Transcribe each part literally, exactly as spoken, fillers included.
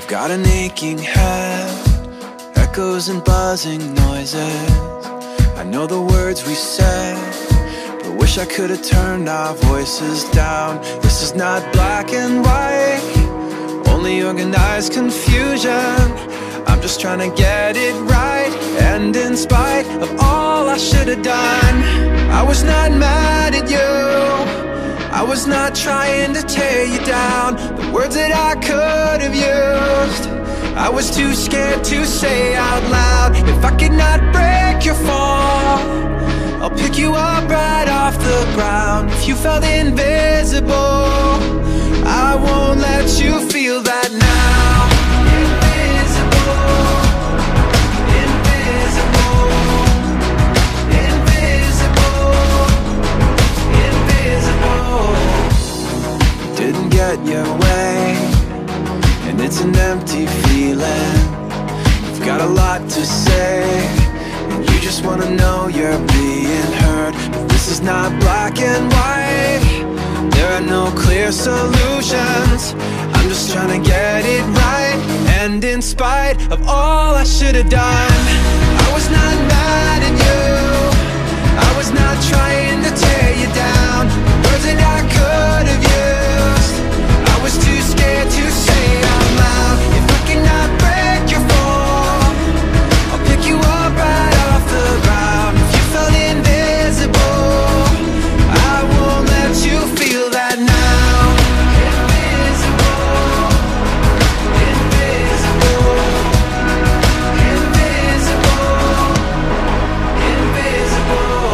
Got an aching head, echoes and buzzing noises. I know the words we said, but wish I could have turned our voices down. This is not black and white, only organized confusion. I'm just trying to get it right, and in spite of all I should have done, I was not mad at you, I was not trying to tear you down. The words that I could have used, I was too scared to say out loud. If I could not break your fall, I'll pick you up right off the ground. If you felt invisible, I won't let you feel that now. Invisible, invisible, invisible, invisible. Didn't get your way, and it's an empty feeling. You've got a lot to say, and you just wanna know you're being heard. But this is not black and white, there are no clear solutions. I'm just trying to get it right, and in spite of all I should have done, I was not mad at you, I was not trying to tear you down. The words that I could have used, I was too scared to say out loud. If I cannot break your fall, I'll pick you up right off the ground. If you felt invisible, I won't let you feel that now. Invisible, invisible, invisible, invisible.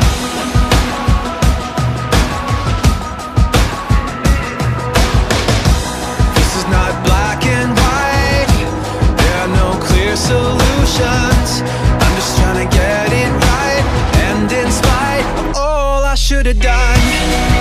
This is not black and white, there are no clear solutions. I'm just trying to get it right, and in spite of all I should have done,